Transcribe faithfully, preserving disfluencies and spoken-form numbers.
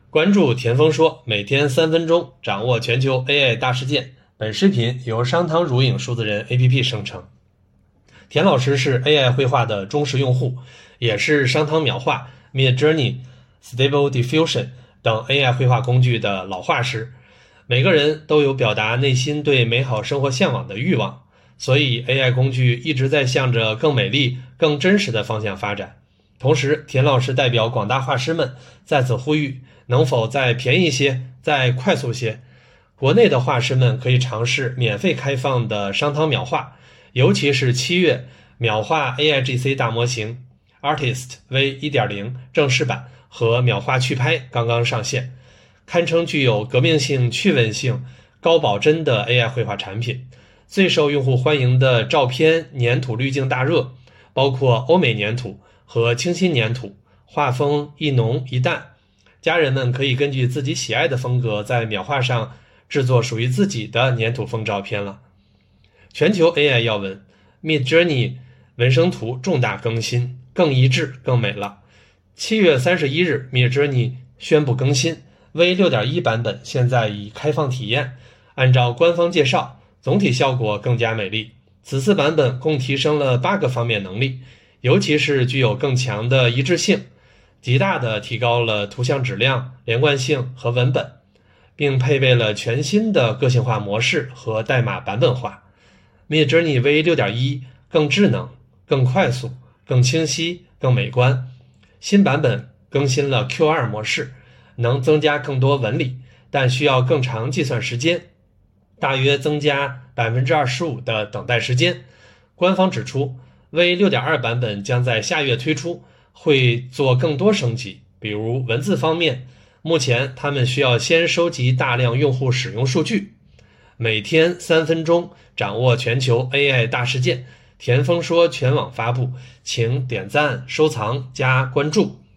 关注田丰说，每天三分钟，掌握全球 A I 大事件。本视频由商汤如影数字人 A P P 生成。田老师是 A I 绘画的忠实用户，也是商汤描画、Midjourney、Stable Diffusion 等 A I 绘画工具的老画师。每个人都有表达内心对美好生活向往的欲望，所以 A I 工具一直在向着更美丽、更真实的方向发展。同时，田老师代表广大画师们在此呼吁，能否再便宜些，再快速些？国内的画师们可以尝试免费开放的商汤秒画，尤其是七月秒画 A I G C 大模型 Artist V 一点零 正式版和秒画趣拍刚刚上线，堪称具有革命性、趣味性、高保真的 A I 绘画产品。最受用户欢迎的照片粘土滤镜大热，包括欧美粘土和清新粘土，画风一浓一淡。家人们可以根据自己喜爱的风格，在秒画上制作属于自己的粘土风照片了。全球 A I 要闻 Midjourney 纹生图重大更新，更一致更美了。七月三十一日 Midjourney 宣布更新 V 六点一 版本，现在已开放体验。按照官方介绍，总体效果更加美丽。此次版本共提升了八个方面能力，尤其是具有更强的一致性，极大地提高了图像质量、连贯性和文本，并配备了全新的个性化模式和代码版本化。Midjourney V 六点一 更智能、更快速、更清晰、更美观。新版本更新了 Q 二 模式，能增加更多纹理，但需要更长计算时间，大约增加 百分之二十五 的等待时间。官方指出 V 六点二 版本将在下月推出，会做更多升级，比如文字方面，目前他们需要先收集大量用户使用数据。每天三分钟，掌握全球 A I 大事件。田丰说全网发布，请点赞、收藏、加关注。